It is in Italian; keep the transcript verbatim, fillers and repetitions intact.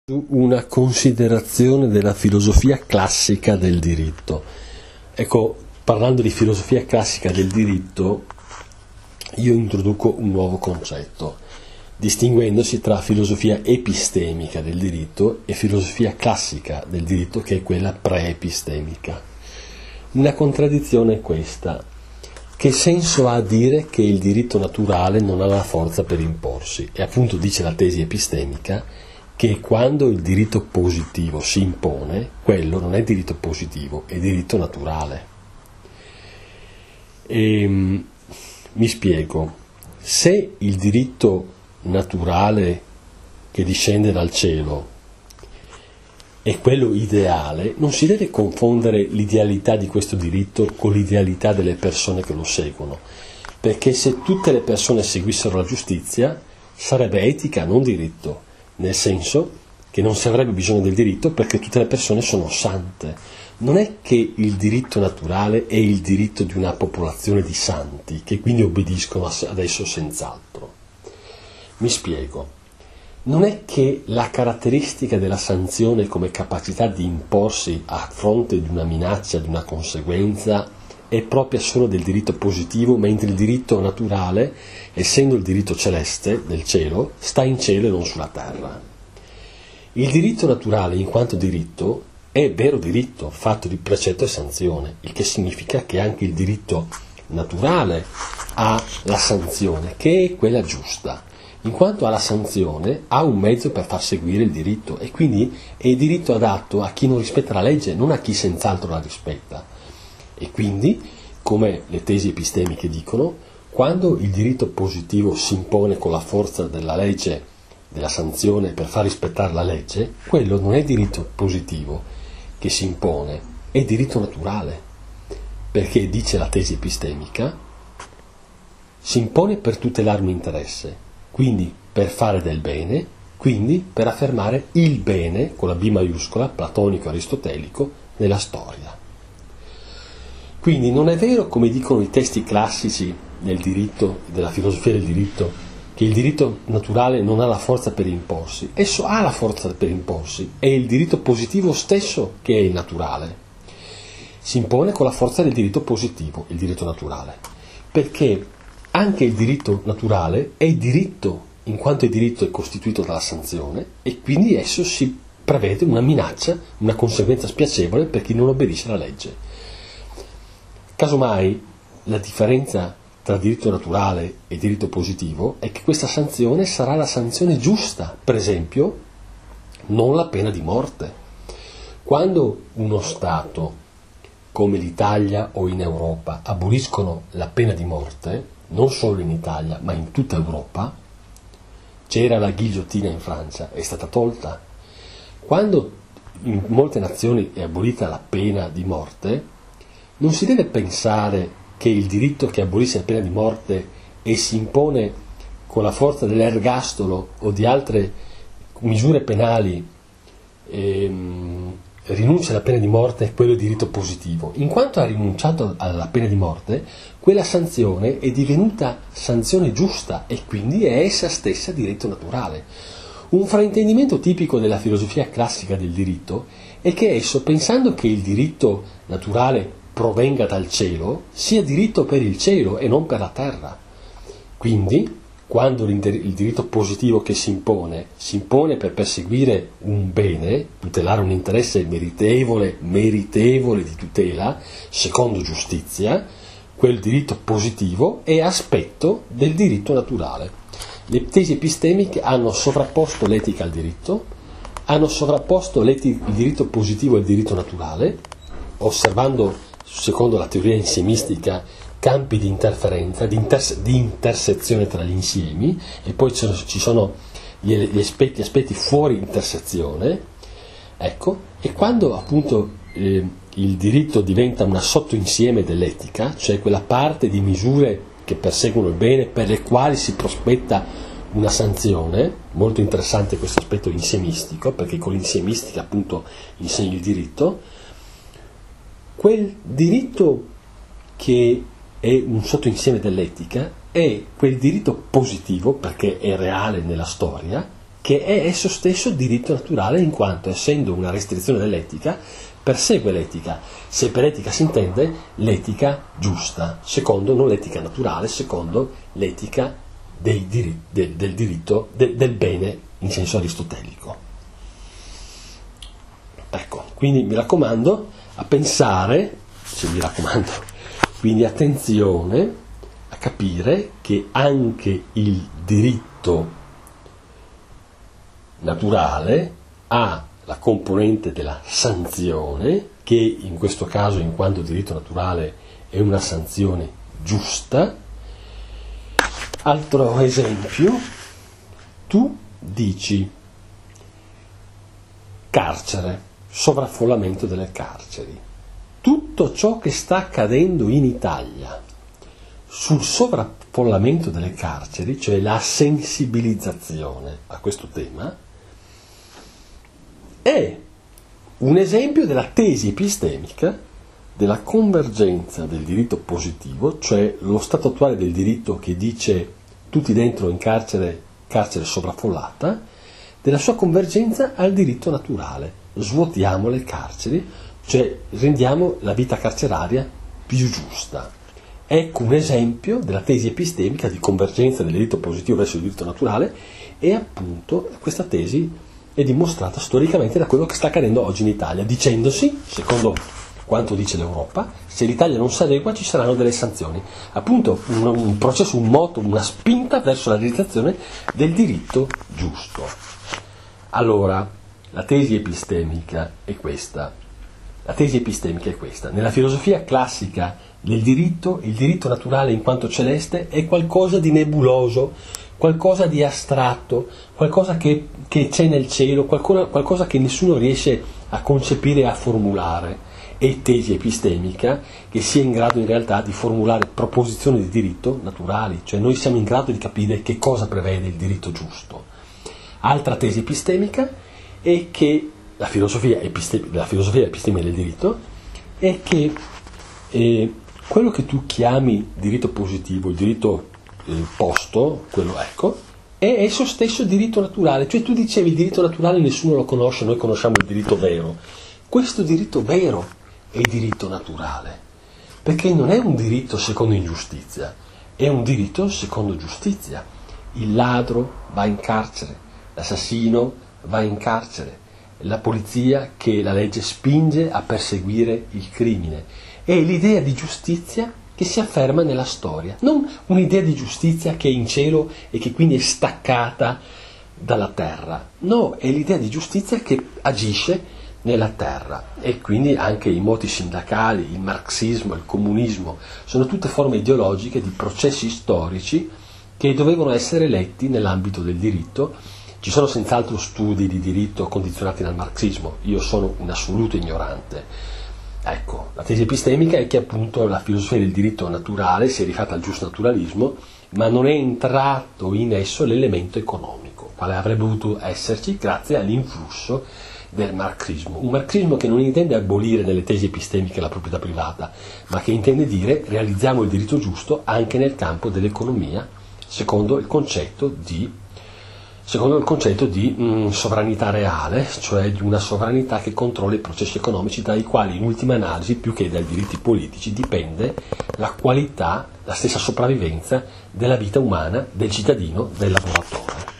Una considerazione della filosofia classica del diritto. Ecco, parlando di filosofia classica del diritto, io introduco un nuovo concetto, distinguendosi tra filosofia epistemica del diritto e filosofia classica del diritto, che è quella pre-epistemica. Una contraddizione è questa: che senso ha dire che il diritto naturale non ha la forza per imporsi? E appunto dice la tesi epistemica che quando il diritto positivo si impone, quello non è diritto positivo, è diritto naturale. E, mi spiego: se il diritto naturale che discende dal cielo è quello ideale, non si deve confondere l'idealità di questo diritto con l'idealità delle persone che lo seguono, perché se tutte le persone seguissero la giustizia sarebbe etica, non diritto, nel senso che non si avrebbe bisogno del diritto perché tutte le persone sono sante. Non è che il diritto naturale è il diritto di una popolazione di santi che quindi obbediscono ad esso senz'altro. Mi spiego: non è che la caratteristica della sanzione come capacità di imporsi a fronte di una minaccia, di una conseguenza, è propria solo del diritto positivo, mentre il diritto naturale, essendo il diritto celeste del cielo, sta in cielo e non sulla terra. Il diritto naturale, in quanto diritto, è vero diritto, fatto di precetto e sanzione, il che significa che anche il diritto naturale ha la sanzione, che è quella giusta. In quanto ha la sanzione, ha un mezzo per far seguire il diritto, e quindi è il diritto adatto a chi non rispetta la legge, non a chi senz'altro la rispetta. E quindi, come le tesi epistemiche dicono, quando il diritto positivo si impone con la forza della legge, della sanzione per far rispettare la legge, quello non è diritto positivo che si impone, è diritto naturale, perché, dice la tesi epistemica, si impone per tutelare un interesse, quindi per fare del bene, quindi per affermare il bene, con la B maiuscola, platonico-aristotelico, nella storia. Quindi non è vero, come dicono i testi classici del diritto, della filosofia del diritto, che il diritto naturale non ha la forza per imporsi. Esso ha la forza per imporsi, è il diritto positivo stesso che è il naturale. Si impone con la forza del diritto positivo, il diritto naturale, perché anche il diritto naturale è diritto, in quanto il diritto è costituito dalla sanzione, e quindi esso si prevede una minaccia, una conseguenza spiacevole per chi non obbedisce alla legge. Casomai la differenza tra diritto naturale e diritto positivo è che questa sanzione sarà la sanzione giusta, per esempio non la pena di morte. Quando uno Stato come l'Italia o in Europa aboliscono la pena di morte, non solo in Italia ma in tutta Europa, c'era la ghigliottina in Francia, è stata tolta. Quando in molte nazioni è abolita la pena di morte, non si deve pensare che il diritto che abolisce la pena di morte e si impone con la forza dell'ergastolo o di altre misure penali ehm, rinuncia alla pena di morte è quello diritto positivo. In quanto ha rinunciato alla pena di morte, quella sanzione è divenuta sanzione giusta e quindi è essa stessa diritto naturale. Un fraintendimento tipico della filosofia classica del diritto è che esso, pensando che il diritto naturale provenga dal cielo, sia diritto per il cielo e non per la terra. Quindi, quando il diritto positivo che si impone, si impone per perseguire un bene, tutelare un interesse meritevole, meritevole di tutela, secondo giustizia, quel diritto positivo è aspetto del diritto naturale. Le tesi epistemiche hanno sovrapposto l'etica al diritto, hanno sovrapposto il diritto positivo al diritto naturale, osservando, secondo la teoria insiemistica, campi di interferenza, di, interse- di intersezione tra gli insiemi, e poi ci sono gli, gli, aspetti, gli aspetti fuori intersezione, ecco, e quando appunto eh, il diritto diventa una sottoinsieme dell'etica, cioè quella parte di misure che perseguono il bene per le quali si prospetta una sanzione, molto interessante questo aspetto insiemistico, perché con l'insiemistica appunto insegna il diritto, quel diritto che è un sottoinsieme dell'etica è quel diritto positivo, perché è reale nella storia, che è esso stesso diritto naturale, in quanto, essendo una restrizione dell'etica, persegue l'etica. Se per etica si intende l'etica giusta, secondo non l'etica naturale, secondo l'etica del, diri- del, del diritto de, del bene in senso aristotelico. Ecco, quindi mi raccomando a pensare, se mi raccomando, quindi attenzione a capire che anche il diritto naturale ha la componente della sanzione, che in questo caso, in quanto diritto naturale, è una sanzione giusta. Altro esempio, tu dici carcere, sovraffollamento delle carceri. Tutto ciò che sta accadendo in Italia sul sovraffollamento delle carceri, cioè la sensibilizzazione a questo tema, è un esempio della tesi epistemica della convergenza del diritto positivo, cioè lo stato attuale del diritto che dice tutti dentro in carcere, carcere sovraffollata, della sua convergenza al diritto naturale. Svuotiamo le carceri, cioè rendiamo la vita carceraria più giusta. Ecco un esempio della tesi epistemica di convergenza del diritto positivo verso il diritto naturale, e appunto questa tesi è dimostrata storicamente da quello che sta accadendo oggi in Italia, dicendosi, secondo quanto dice l'Europa, se l'Italia non si adegua ci saranno delle sanzioni. Appunto un, un processo, un moto, una spinta verso la realizzazione del diritto giusto. Allora, la tesi epistemica è questa. La tesi epistemica è questa. Nella filosofia classica del diritto, il diritto naturale in quanto celeste è qualcosa di nebuloso, qualcosa di astratto, qualcosa che, che c'è nel cielo, qualcosa, qualcosa che nessuno riesce a concepire e a formulare. E tesi epistemica che sia in grado in realtà di formulare proposizioni di diritto naturali, cioè noi siamo in grado di capire che cosa prevede il diritto giusto. Altra tesi epistemica è che la filosofia, episte, la filosofia epistemica del diritto è che eh, quello che tu chiami diritto positivo, il diritto eh, posto, quello ecco, è esso stesso diritto naturale. Cioè tu dicevi il diritto naturale nessuno lo conosce, noi conosciamo il diritto vero. Questo diritto vero è il diritto naturale, perché non è un diritto secondo ingiustizia, è un diritto secondo giustizia. Il ladro va in carcere, l'assassino va in carcere, la polizia che la legge spinge a perseguire il crimine. È l'idea di giustizia che si afferma nella storia, non un'idea di giustizia che è in cielo e che quindi è staccata dalla terra. No, è l'idea di giustizia che agisce nella terra, e quindi anche i moti sindacali, il marxismo, il comunismo, sono tutte forme ideologiche di processi storici che dovevano essere letti nell'ambito del diritto. Ci sono senz'altro studi di diritto condizionati dal marxismo, io sono un assoluto ignorante. Ecco, la tesi epistemica è che appunto la filosofia del diritto naturale si è rifatta al giusnaturalismo, ma non è entrato in esso l'elemento economico, quale avrebbe dovuto esserci grazie all'influsso del marxismo. Un marxismo che non intende abolire nelle tesi epistemiche la proprietà privata, ma che intende dire realizziamo il diritto giusto anche nel campo dell'economia, secondo il concetto di secondo il concetto di mh, sovranità reale, cioè di una sovranità che controlla i processi economici, dai quali in ultima analisi, più che dai diritti politici, dipende la qualità, la stessa sopravvivenza della vita umana, del cittadino, del lavoratore.